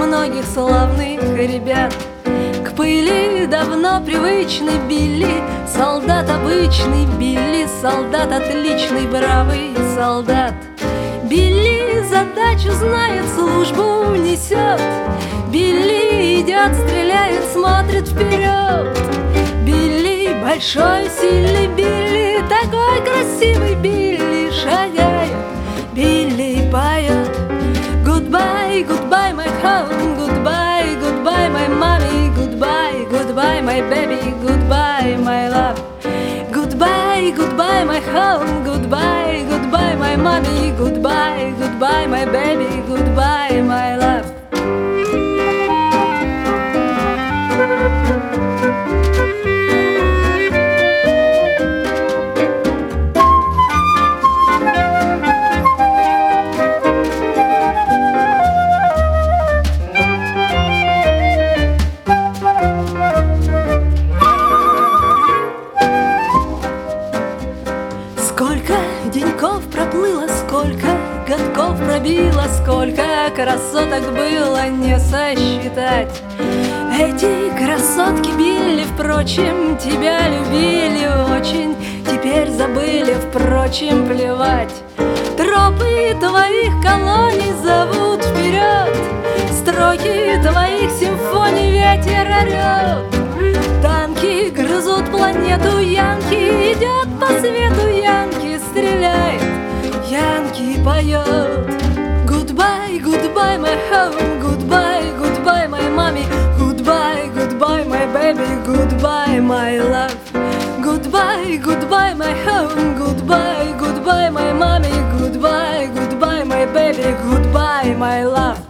многих славных ребят. К пыли давно привычный Билли, солдат обычный Билли, солдат отличный, бравый солдат. Билли задачу знает, службу несет. Билли идет, стреляет, смотрит вперед. Билли большой, сильный Билли, такой красивый Билли шагает. Билли поет: Goodbye, goodbye, my home, goodbye, goodbye, my mommy, goodbye, goodbye, my baby, goodbye, my love. Goodbye, goodbye, my home, goodbye, goodbye, my mommy, goodbye, goodbye, my baby, goodbye, my love. Сколько деньков проплыло, сколько годков пробило, сколько красоток было не сосчитать. Эти красотки Билли, впрочем, тебя любили очень, теперь забыли, впрочем, плевать. Тропы твоих колоний зовут вперед, строки твоих симфоний ветер орет. Танки грызут планету, Янки идет по свету, Янки стреляет, Янки поет. Goodbye, goodbye, my home, goodbye, goodbye, my mommy, goodbye, goodbye, my baby, goodbye, my love. Goodbye, goodbye, my home, goodbye, goodbye, my mommy, goodbye, goodbye, my baby, goodbye, my love.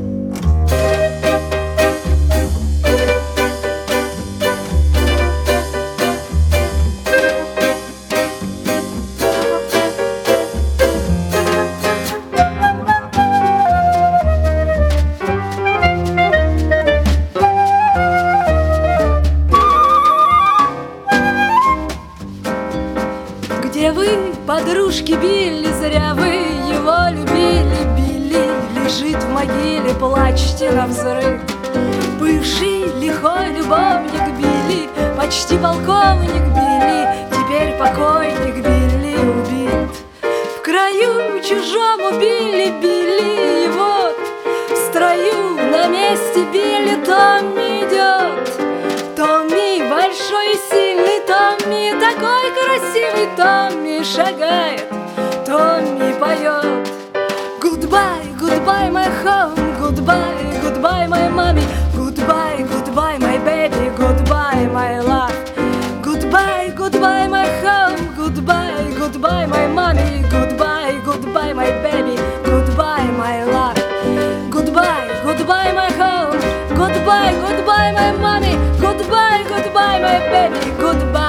Где вы, подружки Билли, зря вы его любили? Билли лежит в могиле, плачьте навзрыд. Бывший лихой любовник Билли, почти полковник Билли, теперь покойник Билли убит. В краю чужому Билли, Билли, и вот в строю на месте Билли Томми идет. Томми большой и сильный, Томми такой красивый, Томми шагает, Томми поет. Goodbye, goodbye, my home, goodbye, goodbye, my mommy, goodbye, goodbye, my baby, goodbye, my love. Goodbye, goodbye, my home, goodbye, goodbye, my mommy, goodbye, goodbye, my baby, goodbye, my love. Goodbye, goodbye, my home, goodbye, goodbye, my mommy, goodbye, goodbye, my baby, goodbye.